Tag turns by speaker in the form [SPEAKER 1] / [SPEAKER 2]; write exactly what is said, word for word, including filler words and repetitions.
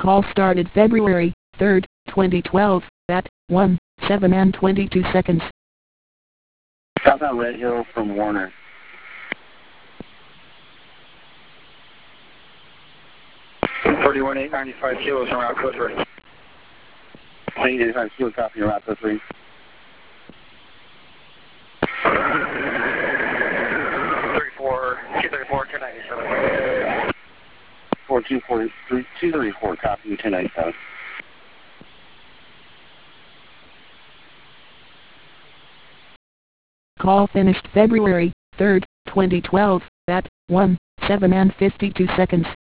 [SPEAKER 1] Call started February third, twenty twelve, at one seven and twenty-two seconds.
[SPEAKER 2] Southbound Red Hill from Warner.
[SPEAKER 3] thirty-one eight ninety-five kilos from Route Code three.
[SPEAKER 2] eight ninety-five kilo copy, Route Code three.
[SPEAKER 3] thirty-four, two thirty-four, two ninety-seven.
[SPEAKER 2] four two four, two thirty-four, copy, two ninety-seven.
[SPEAKER 1] Call finished February third, twenty twelve, at one seven and fifty-two seconds.